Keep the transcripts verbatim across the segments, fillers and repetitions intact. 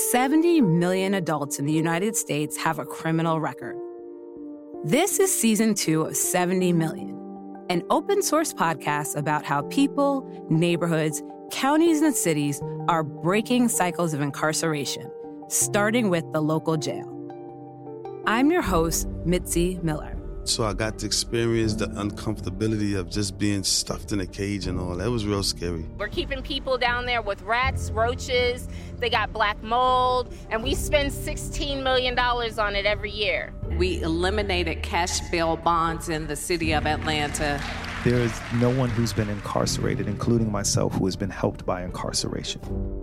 seventy million adults in the United States have a criminal record. This is season two of seventy million, an open source podcast about how people, neighborhoods, counties, and cities are breaking cycles of incarceration, starting with the local jail. I'm your host, Mitzi Miller. So I got to experience the uncomfortability of just being stuffed in a cage and all. That was real scary. We're keeping people down there with rats, roaches, they got black mold, and we spend sixteen million dollars on it every year. We eliminated cash bail bonds in the city of Atlanta. There is no one who's been incarcerated, including myself, who has been helped by incarceration.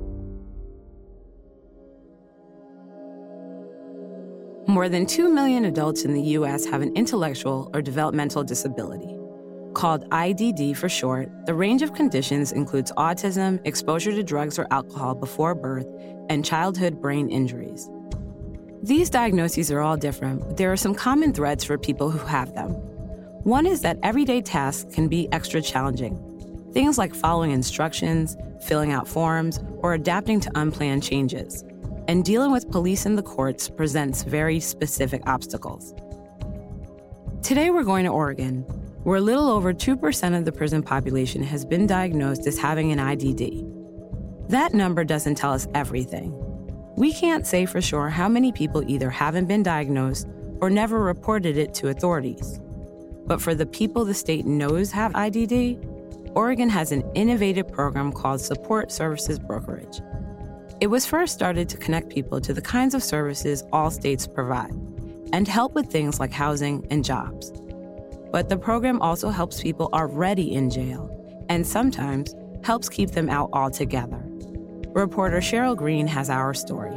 More than two million adults in the U S have an intellectual or developmental disability. Called I D D for short, the range of conditions includes autism, exposure to drugs or alcohol before birth, and childhood brain injuries. These diagnoses are all different, but there are some common threads for people who have them. One is that everyday tasks can be extra challenging. Things like following instructions, filling out forms, or adapting to unplanned changes. And dealing with police and the courts presents very specific obstacles. Today we're going to Oregon, where a little over two percent of the prison population has been diagnosed as having an I D D. That number doesn't tell us everything. We can't say for sure how many people either haven't been diagnosed or never reported it to authorities. But for the people the state knows have I D D, Oregon has an innovative program called Support Services Brokerage. It was first started to connect people to the kinds of services all states provide and help with things like housing and jobs. But the program also helps people already in jail and sometimes helps keep them out altogether. Reporter Cheryl Green has our story.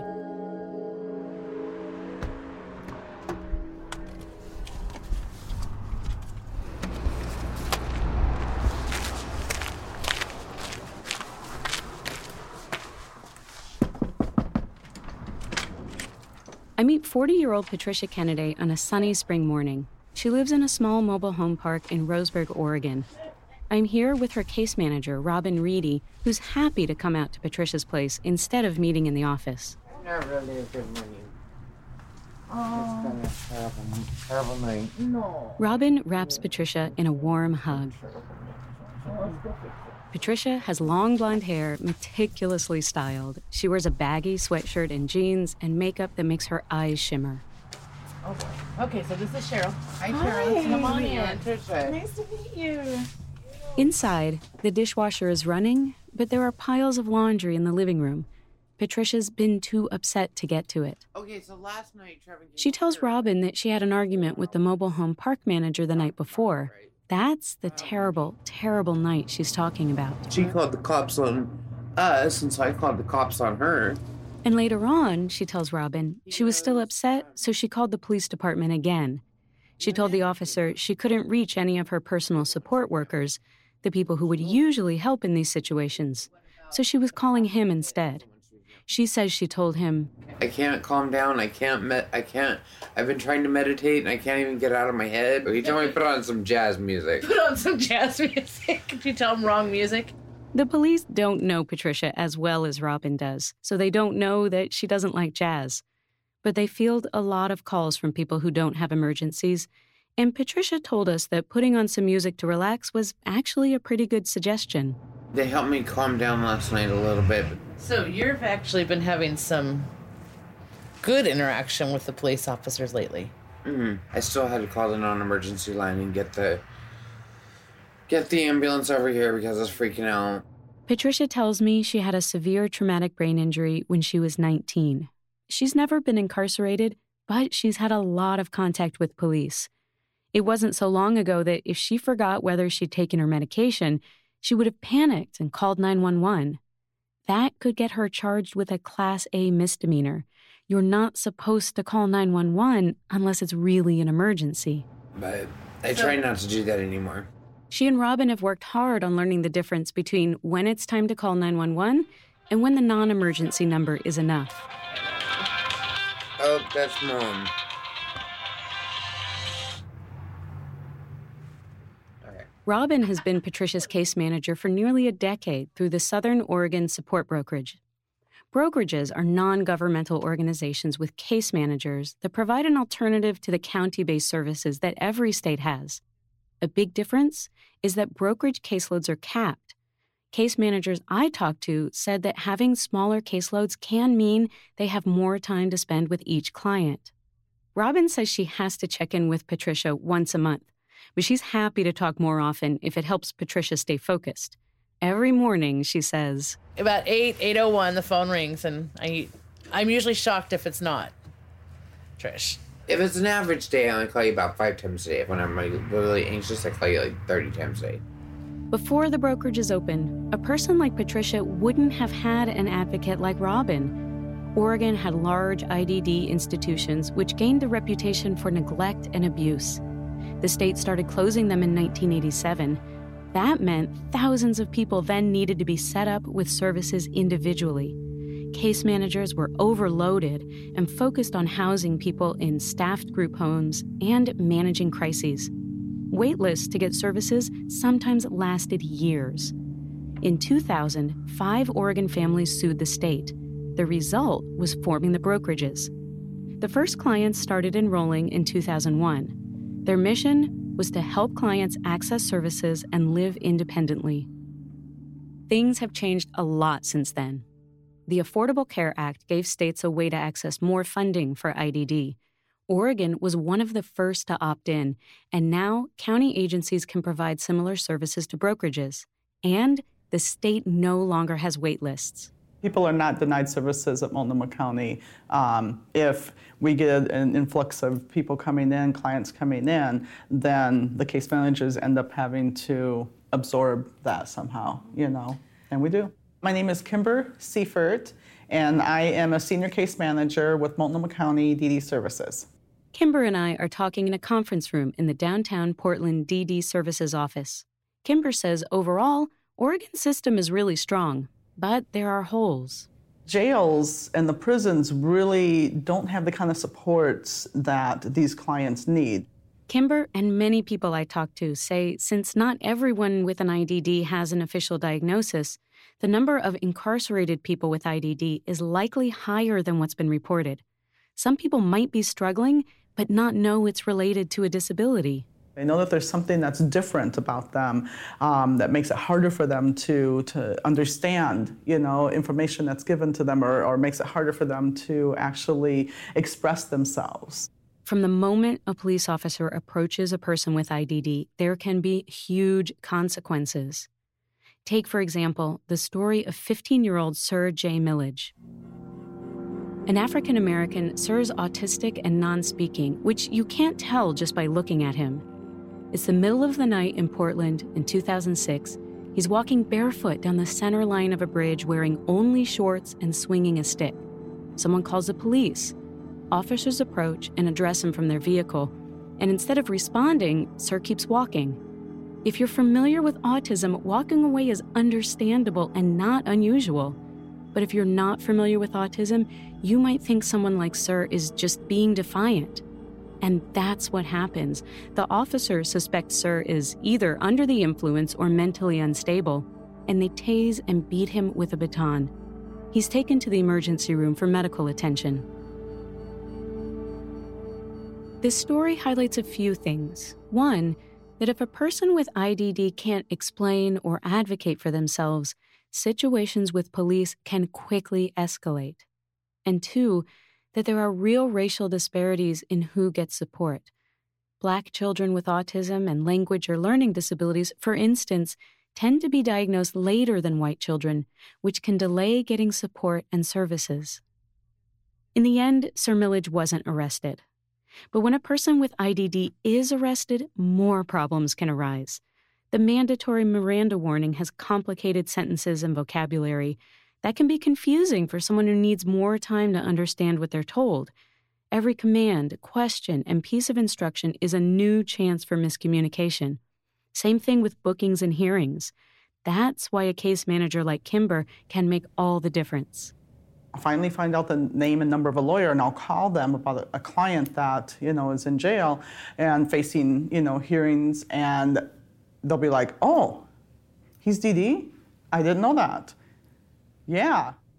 I meet forty-year-old Patricia Kennedy on a sunny spring morning. She lives in a small mobile home park in Roseburg, Oregon. I'm here with her case manager, Robin Reedy, who's happy to come out to Patricia's place instead of meeting in the office. Not really a good morning. Oh. It's gonna have a terrible night. No. Robin wraps Patricia in a warm hug. Patricia has long blonde hair, meticulously styled. She wears a baggy sweatshirt and jeans and makeup that makes her eyes shimmer. Okay, okay so this is Cheryl. Hi, Cheryl. Hi. Come on in. Patricia. Nice to meet you. Inside, the dishwasher is running, but there are piles of laundry in the living room. Patricia's been too upset to get to it. Okay, so last night, Trevor... She tells Robin that she had an argument with the mobile home park manager the night before. That's the terrible, terrible night she's talking about. She called the cops on us, and so I called the cops on her. And later on, she tells Robin, she was still upset, so she called the police department again. She told the officer she couldn't reach any of her personal support workers, the people who would usually help in these situations, so she was calling him instead. She says she told him, I can't calm down, I can't, med- I can't, I've been trying to meditate and I can't even get out of my head. He told me to put on some jazz music. Put on some jazz music? Did you tell him wrong music? The police don't know Patricia as well as Robin does, so they don't know that she doesn't like jazz. But they field a lot of calls from people who don't have emergencies, and Patricia told us that putting on some music to relax was actually a pretty good suggestion. They helped me calm down last night a little bit. So you've actually been having some good interaction with the police officers lately. Mm-hmm. I still had to call the non-emergency line and get the get the ambulance over here because I was freaking out. Patricia tells me she had a severe traumatic brain injury when she was nineteen. She's never been incarcerated, but she's had a lot of contact with police. It wasn't so long ago that if she forgot whether she'd taken her medication, she would have panicked and called nine one one. That could get her charged with a Class A misdemeanor. You're not supposed to call nine one one unless it's really an emergency. But I try not to do that anymore. She and Robin have worked hard on learning the difference between when it's time to call nine one one and when the non-emergency number is enough. Oh, that's Mom. Robin has been Patricia's case manager for nearly a decade through the Southern Oregon Support Brokerage. Brokerages are non-governmental organizations with case managers that provide an alternative to the county-based services that every state has. A big difference is that brokerage caseloads are capped. Case managers I talked to said that having smaller caseloads can mean they have more time to spend with each client. Robin says she has to check in with Patricia once a month, but she's happy to talk more often if it helps Patricia stay focused. Every morning, she says, about eight, eight oh one, the phone rings, and I, I'm usually shocked if it's not Trish. If it's an average day, I only call you about five times a day. When I'm like, really anxious, I call you like thirty times a day. Before the brokerage is open, a person like Patricia wouldn't have had an advocate like Robin. Oregon had large I D D institutions which gained a reputation for neglect and abuse. The state started closing them in nineteen eighty-seven. That meant thousands of people then needed to be set up with services individually. Case managers were overloaded and focused on housing people in staffed group homes and managing crises. Waitlists to get services sometimes lasted years. In two thousand, five Oregon families sued the state. The result was forming the brokerages. The first clients started enrolling in two thousand one. Their mission was to help clients access services and live independently. Things have changed a lot since then. The Affordable Care Act gave states a way to access more funding for I D D. Oregon was one of the first to opt in, and now county agencies can provide similar services to brokerages. And the state no longer has wait lists. People are not denied services at Multnomah County. Um, if we get an influx of people coming in, clients coming in, then the case managers end up having to absorb that somehow, you know, and we do. My name is Kimber Seifert, and I am a senior case manager with Multnomah County D D Services. Kimber and I are talking in a conference room in the downtown Portland D D Services office. Kimber says overall, Oregon's system is really strong, but there are holes. Jails and the prisons really don't have the kind of supports that these clients need. Kimber and many people I talk to say since not everyone with an I D D has an official diagnosis, the number of incarcerated people with I D D is likely higher than what's been reported. Some people might be struggling, but not know it's related to a disability. They know that there's something that's different about them um, that makes it harder for them to, to understand, you know, information that's given to them or, or makes it harder for them to actually express themselves. From the moment a police officer approaches a person with I D D, there can be huge consequences. Take, for example, the story of fifteen-year-old Sir J. Millage. An African-American, Sir's autistic and non-speaking, which you can't tell just by looking at him. It's the middle of the night in Portland in two thousand six. He's walking barefoot down the center line of a bridge wearing only shorts and swinging a stick. Someone calls the police. Officers approach and address him from their vehicle, and instead of responding, Sir keeps walking. If you're familiar with autism, walking away is understandable and not unusual. But if you're not familiar with autism, you might think someone like Sir is just being defiant. And that's what happens. The officer suspects Sir is either under the influence or mentally unstable, and they tase and beat him with a baton. He's taken to the emergency room for medical attention. This story highlights a few things. One, that if a person with I D D can't explain or advocate for themselves, situations with police can quickly escalate. And two, that there are real racial disparities in who gets support. Black children with autism and language or learning disabilities, for instance, tend to be diagnosed later than white children, which can delay getting support and services. In the end, Sir Millage wasn't arrested. But when a person with I D D is arrested, more problems can arise. The mandatory Miranda warning has complicated sentences and vocabulary that can be confusing for someone who needs more time to understand what they're told. Every command, question, and piece of instruction is a new chance for miscommunication. Same thing with bookings and hearings. That's why a case manager like Kimber can make all the difference. I'll finally find out the name and number of a lawyer, and I'll call them about a, a client that, you know, is in jail and facing, you know, hearings, and they'll be like, oh, he's D D? I didn't know that. Yeah.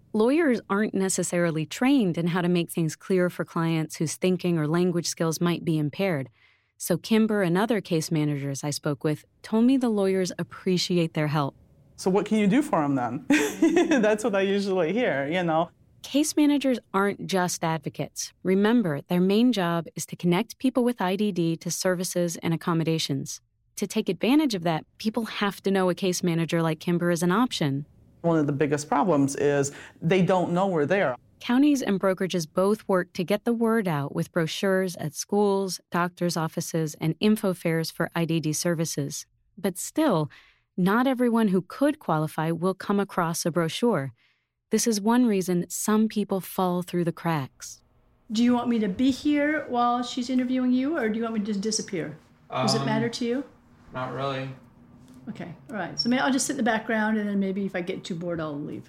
Lawyers aren't necessarily trained in how to make things clear for clients whose thinking or language skills might be impaired. So Kimber and other case managers I spoke with told me the lawyers appreciate their help. So what can you do for them then? That's what I usually hear, you know. Case managers aren't just advocates. Remember, their main job is to connect people with I D D to services and accommodations. To take advantage of that, people have to know a case manager like Kimber is an option. One of the biggest problems is they don't know we're there. Counties and brokerages both work to get the word out with brochures at schools, doctors' offices, and info fairs for I D D services. But still, not everyone who could qualify will come across a brochure. This is one reason some people fall through the cracks. Do you want me to be here while she's interviewing you, or do you want me to just disappear? Does um, it matter to you? Not really. Okay, all right. So maybe I'll just sit in the background, and then maybe if I get too bored, I'll leave.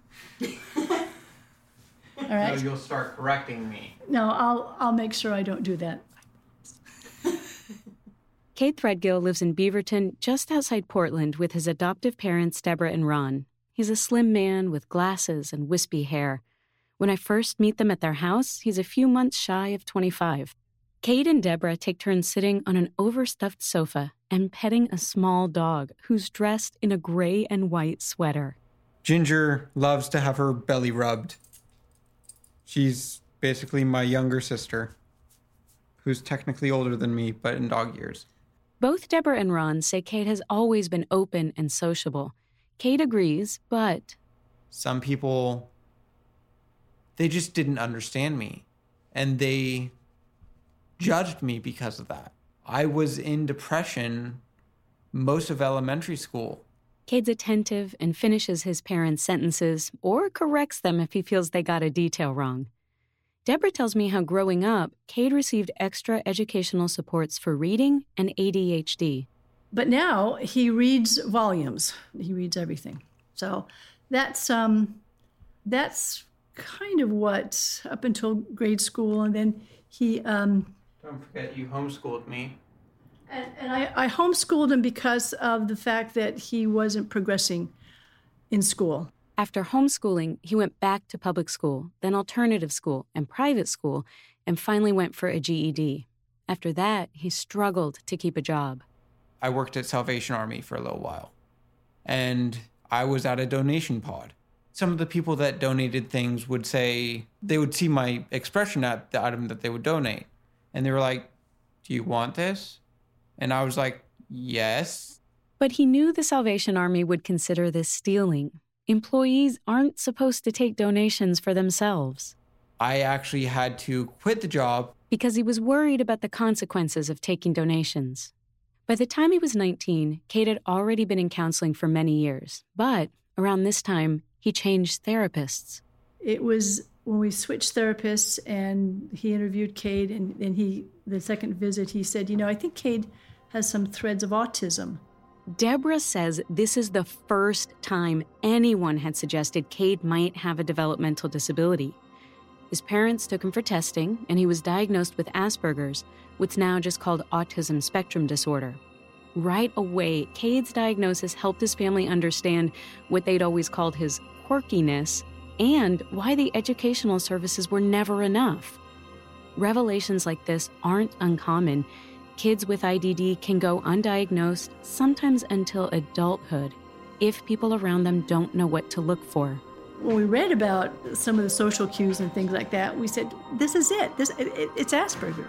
All right. No, you'll start correcting me. No, I'll I'll make sure I don't do that. Cade Threadgill lives in Beaverton, just outside Portland, with his adoptive parents, Deborah and Ron. He's a slim man with glasses and wispy hair. When I first meet them at their house, he's a few months shy of twenty-five. Cade and Deborah take turns sitting on an overstuffed sofa and petting a small dog who's dressed in a gray and white sweater. Ginger loves to have her belly rubbed. She's basically my younger sister, who's technically older than me, but in dog years. Both Deborah and Ron say Cade has always been open and sociable. Cade agrees, but... Some people, they just didn't understand me, and they judged me because of that. I was in depression most of elementary school. Cade's attentive and finishes his parents' sentences or corrects them if he feels they got a detail wrong. Deborah tells me how growing up, Cade received extra educational supports for reading and A D H D. But now he reads volumes. He reads everything. So that's um, that's kind of what, up until grade school, and then he... Um, Don't forget you homeschooled me. And, and I, I homeschooled him because of the fact that he wasn't progressing in school. After homeschooling, he went back to public school, then alternative school and private school, and finally went for a G E D. After that, he struggled to keep a job. I worked at Salvation Army for a little while, and I was at a donation pod. Some of the people that donated things would say, they would see my expression at the item that they would donate, and they were like, "Do you want this?" And I was like, yes. But he knew the Salvation Army would consider this stealing. Employees aren't supposed to take donations for themselves. I actually had to quit the job because he was worried about the consequences of taking donations. By the time he was nineteen, Cade had already been in counseling for many years. But around this time, he changed therapists. It was when we switched therapists and he interviewed Cade, and, and he, the second visit, he said, you know, I think Cade has some threads of autism. Deborah says this is the first time anyone had suggested Cade might have a developmental disability. His parents took him for testing, and he was diagnosed with Asperger's, what's now just called autism spectrum disorder. Right away, Cade's diagnosis helped his family understand what they'd always called his quirkiness and why the educational services were never enough. Revelations like this aren't uncommon. Kids with I D D can go undiagnosed, sometimes until adulthood, if people around them don't know what to look for. When we read about some of the social cues and things like that, we said, this is it. This it, it, it's Asperger.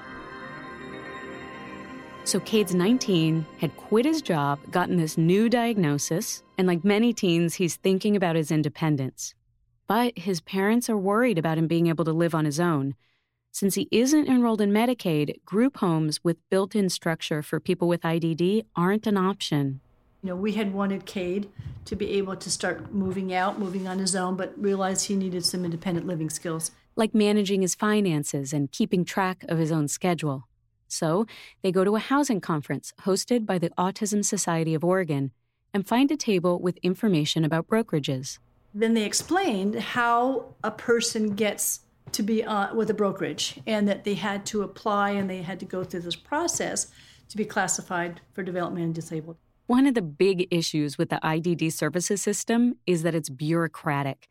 So Cade's nineteen, had quit his job, gotten this new diagnosis, and like many teens, he's thinking about his independence. But his parents are worried about him being able to live on his own. Since he isn't enrolled in Medicaid, group homes with built-in structure for people with I D D aren't an option. You know, we had wanted Cade to be able to start moving out, moving on his own, but realized he needed some independent living skills. Like managing his finances and keeping track of his own schedule. So they go to a housing conference hosted by the Autism Society of Oregon and find a table with information about brokerages. Then they explained how a person gets to be uh, with a brokerage, and that they had to apply and they had to go through this process to be classified for developmentally disabled. One of the big issues with the I D D services system is that it's bureaucratic.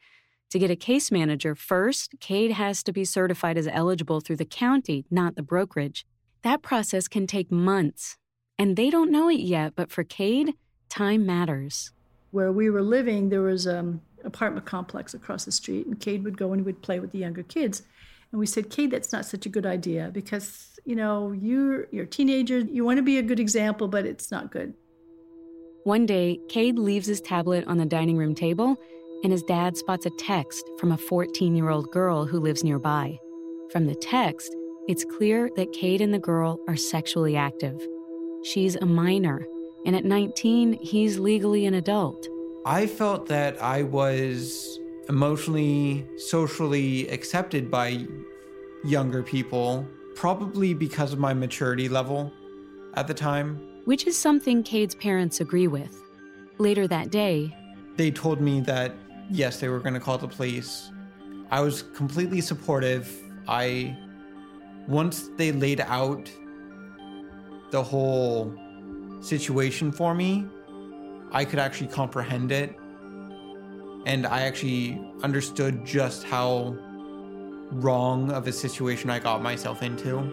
To get a case manager, first, Cade has to be certified as eligible through the county, not the brokerage. That process can take months. And they don't know it yet, but for Cade, time matters. Where we were living, there was an apartment complex across the street, and Cade would go and he would play with the younger kids. And we said, Cade, that's not such a good idea because, you know, you're, you're a teenager. You want to be a good example, but it's not good. One day, Cade leaves his tablet on the dining room table, and his dad spots a text from a fourteen-year-old girl who lives nearby. From the text, it's clear that Cade and the girl are sexually active. She's a minor, and at nineteen, he's legally an adult. I felt that I was emotionally, socially accepted by younger people, probably because of my maturity level at the time. Which is something Cade's parents agree with. Later that day, they told me that, yes, they were going to call the police. I was completely supportive. I, once they laid out the whole situation for me, I could actually comprehend it. And I actually understood just how wrong of a situation I got myself into.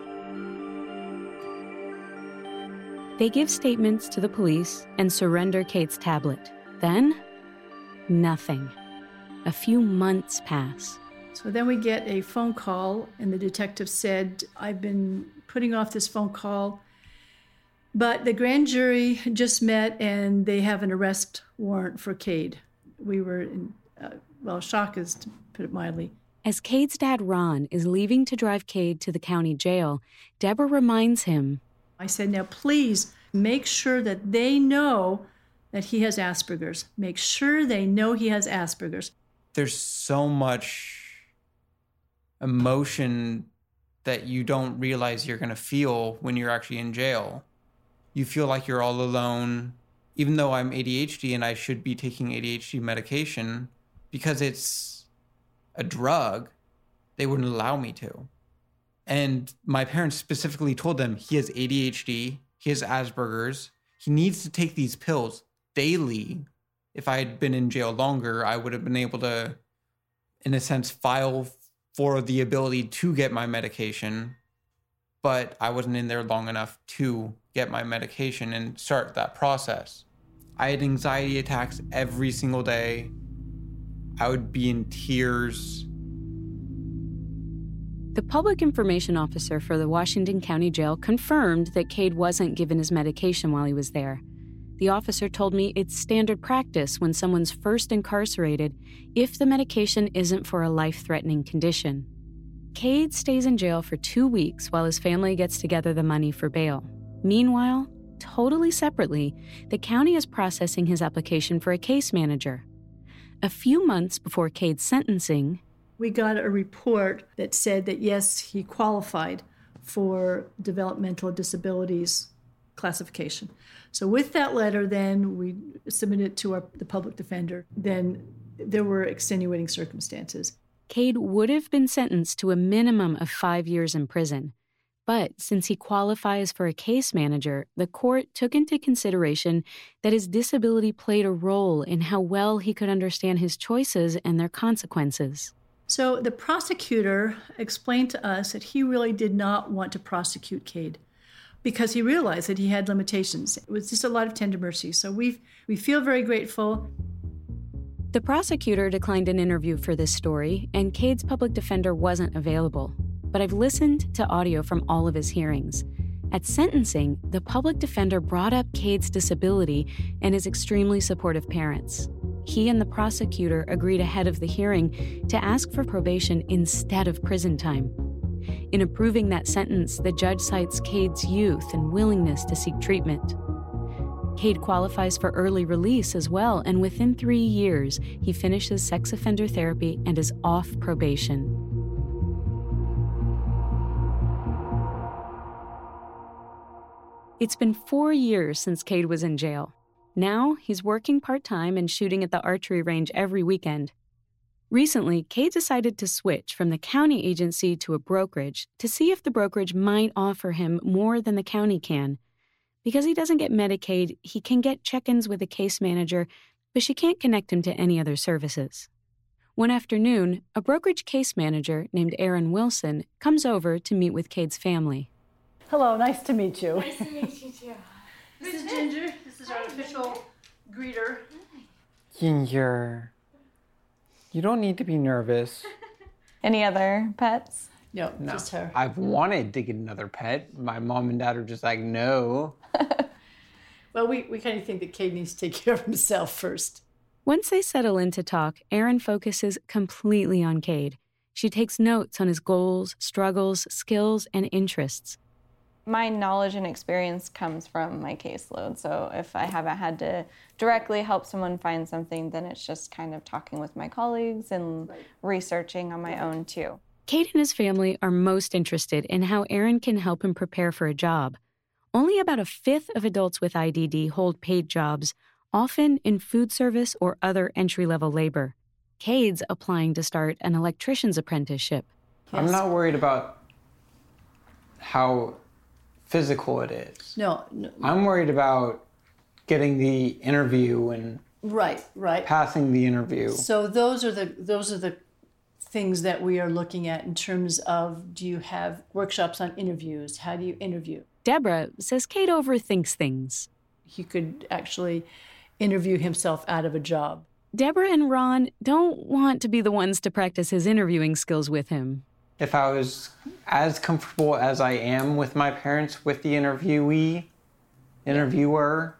They give statements to the police and surrender Cade's tablet. Then, nothing. A few months pass. So then we get a phone call, and the detective said, I've been putting off this phone call, but the grand jury just met and they have an arrest warrant for Cade. We were in, uh, well, shock is to put it mildly. As Cade's dad, Ron, is leaving to drive Cade to the county jail, Deborah reminds him, I said, now please make sure that they know that he has Asperger's. Make sure they know he has Asperger's. There's so much emotion that you don't realize you're going to feel when you're actually in jail. You feel like you're all alone, even though I'm A D H D and I should be taking A D H D medication, because it's a drug, they wouldn't allow me to. And my parents specifically told them he has A D H D, he has Asperger's, he needs to take these pills daily. If I had been in jail longer, I would have been able to, in a sense, file for the ability to get my medication. But I wasn't in there long enough to get my medication and start that process. I had anxiety attacks every single day. I would be in tears. The public information officer for the Washington County Jail confirmed that Cade wasn't given his medication while he was there. The officer told me it's standard practice when someone's first incarcerated if the medication isn't for a life-threatening condition. Cade stays in jail for two weeks while his family gets together the money for bail. Meanwhile, totally separately, the county is processing his application for a case manager. A few months before Cade's sentencing, we got a report that said that, yes, he qualified for developmental disabilities classification. So with that letter, then we submitted it to our, the public defender. Then there were extenuating circumstances. Cade would have been sentenced to a minimum of five years in prison. But since he qualifies for a case manager, the court took into consideration that his disability played a role in how well he could understand his choices and their consequences. So the prosecutor explained to us that he really did not want to prosecute Cade because he realized that he had limitations. It was just a lot of tender mercy. So we we feel very grateful. The prosecutor declined an interview for this story, and Cade's public defender wasn't available. But I've listened to audio from all of his hearings. At sentencing, the public defender brought up Cade's disability and his extremely supportive parents. He and the prosecutor agreed ahead of the hearing to ask for probation instead of prison time. In approving that sentence, the judge cites Cade's youth and willingness to seek treatment. Cade qualifies for early release as well, and within three years, he finishes sex offender therapy and is off probation. It's been four years since Cade was in jail. Now, he's working part-time and shooting at the archery range every weekend. Recently, Cade decided to switch from the county agency to a brokerage to see if the brokerage might offer him more than the county can. Because he doesn't get Medicaid, he can get check-ins with a case manager, but she can't connect him to any other services. One afternoon, a brokerage case manager named Erin Wilson comes over to meet with Cade's family. Hello, nice to meet you. Nice to meet you too. This is Ginger. This is our official greeter. Ginger, you don't need to be nervous. Any other pets? No, No, just her. I've wanted to get another pet. My mom and dad are just like, no. Well, we, we kind of think that Cade needs to take care of himself first. Once they settle in to talk, Erin focuses completely on Cade. She takes notes on his goals, struggles, skills, and interests. My knowledge and experience comes from my caseload, so if I haven't had to directly help someone find something, then it's just kind of talking with my colleagues and right. researching on my own too. Cade and his family are most interested in how Erin can help him prepare for a job. Only about a fifth of adults with I D D hold paid jobs, often in food service or other entry-level labor. Cade's applying to start an electrician's apprenticeship. Yes. I'm not worried about how physical it is. No, no. I'm worried about getting the interview and right, right. passing the interview. So those are the those are the things that we are looking at in terms of, do you have workshops on interviews? How do you interview? Deborah says Cade overthinks things. He could actually interview himself out of a job. Deborah and Ron don't want to be the ones to practice his interviewing skills with him. If I was as comfortable as I am with my parents, with the interviewee, interviewer,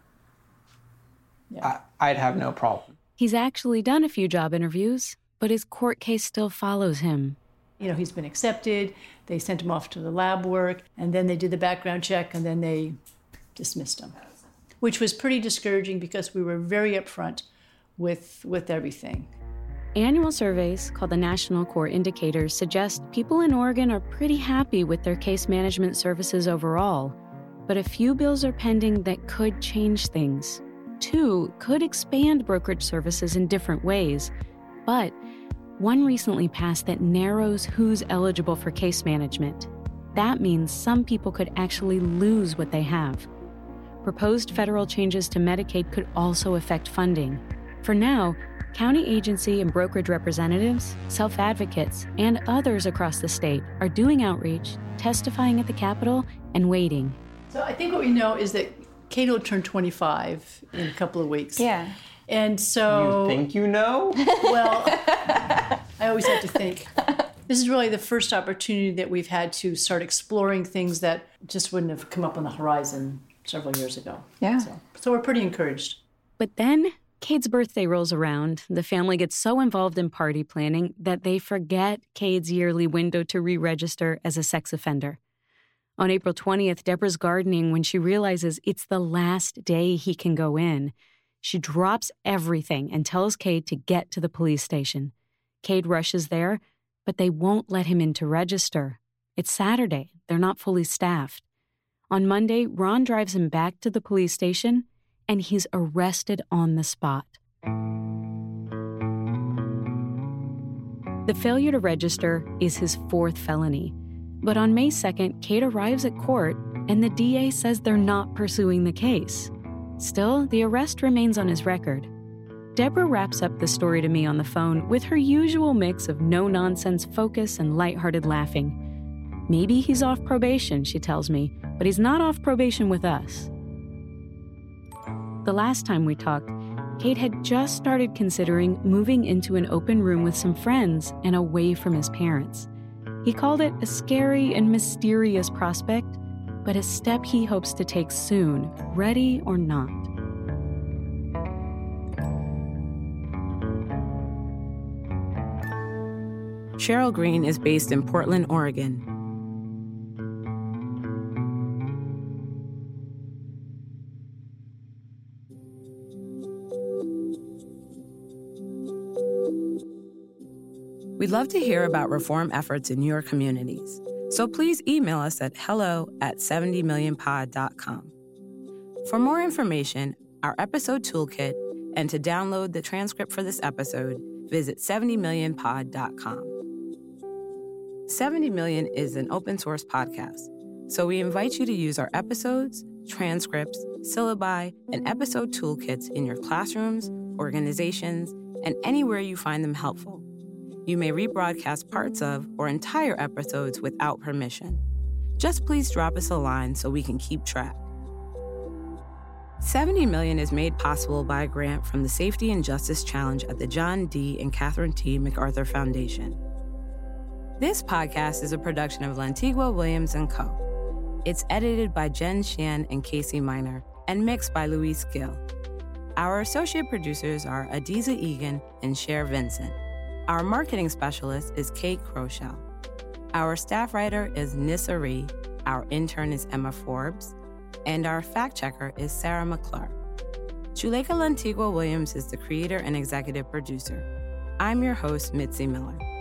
yeah. I, I'd have no problem. He's actually done a few job interviews, but his court case still follows him. You know, he's been accepted, they sent him off to the lab work, and then they did the background check, and then they dismissed him, which was pretty discouraging because we were very upfront with, with everything. Annual surveys, called the National Core Indicators, suggest people in Oregon are pretty happy with their case management services overall. But a few bills are pending that could change things. Two could expand brokerage services in different ways. But one recently passed that narrows who's eligible for case management. That means some people could actually lose what they have. Proposed federal changes to Medicaid could also affect funding. For now, county agency and brokerage representatives, self-advocates, and others across the state are doing outreach, testifying at the Capitol, and waiting. So I think what we know is that Cade will turn twenty-five in a couple of weeks. Yeah. And so... You think you know? Well, I always have to think. This is really the first opportunity that we've had to start exploring things that just wouldn't have come up on the horizon several years ago. Yeah. So, so we're pretty encouraged. But then Cade's birthday rolls around. The family gets so involved in party planning that they forget Cade's yearly window to re-register as a sex offender. On April twentieth, Deborah's gardening when she realizes it's the last day he can go in. She drops everything and tells Cade to get to the police station. Cade rushes there, but they won't let him in to register. It's Saturday. They're not fully staffed. On Monday, Ron drives him back to the police station, and he's arrested on the spot. The failure to register is his fourth felony. But on May second, Cade arrives at court, and the D A says they're not pursuing the case. Still, the arrest remains on his record. Deborah wraps up the story to me on the phone with her usual mix of no-nonsense focus and lighthearted laughing. Maybe he's off probation, she tells me, but he's not off probation with us. The last time we talked, Cade had just started considering moving into an open room with some friends and away from his parents. He called it a scary and mysterious prospect, but a step he hopes to take soon, ready or not. Cheryl Green is based in Portland, Oregon. We'd love to hear about reform efforts in your communities. So please email us at hello at seventy million pod dot com. For more information, our episode toolkit, and to download the transcript for this episode, visit seventy million pod dot com. seventy million is an open source podcast, so we invite you to use our episodes, transcripts, syllabi, and episode toolkits in your classrooms, organizations, and anywhere you find them helpful. You may rebroadcast parts of or entire episodes without permission. Just please drop us a line so we can keep track. seventy million dollars is made possible by a grant from the Safety and Justice Challenge at the John D. and Catherine T. MacArthur Foundation. This podcast is a production of Lantigua Williams and Co. It's edited by Jen Shan and Casey Miner and mixed by Luis Gill. Our associate producers are Adiza Egan and Cher Vincent. Our marketing specialist is Kate Crochell. Our staff writer is Nissa Ree. Our intern is Emma Forbes. And our fact checker is Sarah McClure. Chuleka Lantigua Williams is the creator and executive producer. I'm your host, Mitzi Miller.